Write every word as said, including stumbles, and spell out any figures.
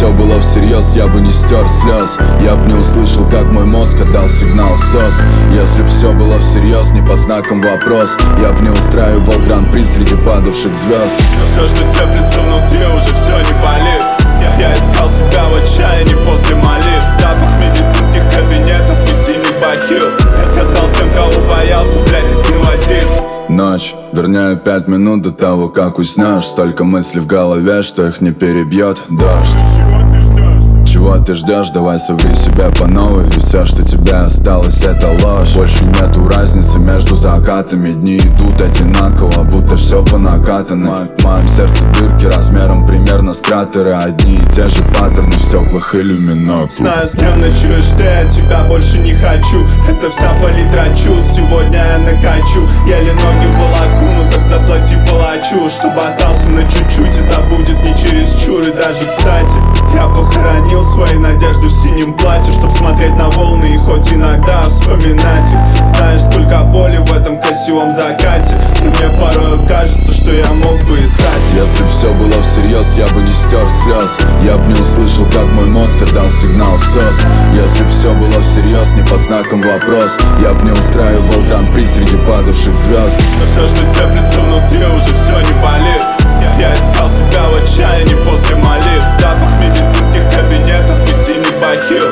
все было всерьез, я бы не стер слез. Я б не услышал, как мой мозг отдал сигнал сос. Если б все было всерьез, не по знакам вопрос, я б не устраивал гран-при среди падавших звезд. Все, что теплится внутри, уже все не болит. Я искал себя в отчаянии после молитв. Запах медицинских кабинетов и синих бахил. Я стал тем, кого боялся, блядь, один в один. Ночь, вернее пять минут до того, как уснешь. Столько мыслей в голове, что их не перебьет дождь. Чего ты ждешь? Давай соври себя по новой. Ведь все, что тебе осталось, это ложь. Больше нету разницы между закатами. Дни идут одинаково, будто все по накатанной. В моем сердце дырки размером примерно с кратеры. Одни и те же паттерны в стеклах иллюминатов. Знаю, с кем ночуешь ты, от тебя больше не хочу. Это вся палитра чувств, сегодня я накачу. Еле ноги волоку, ну так заплати палачу. Чтобы остался на чуть-чуть, это будет не чересчур. И даже кстати, я похоронил свои надежды в синем платье, чтоб смотреть на волны и хоть иногда вспоминать их. Знаешь, сколько боли в этом красивом закате, и мне порой кажется, что я мог бы искать. Если б все было всерьез, я бы не стер слез. Я б не услышал, как мой мозг отдал сигнал сос. Если б все было всерьез, не по знакам вопрос, я б не устраивал гран-при среди падавших звезд. Но все, что теплится внутри, уже все не болит. Я искал себя в отчаянии после молитв. Запах медицинских кабинетов и синих бахил.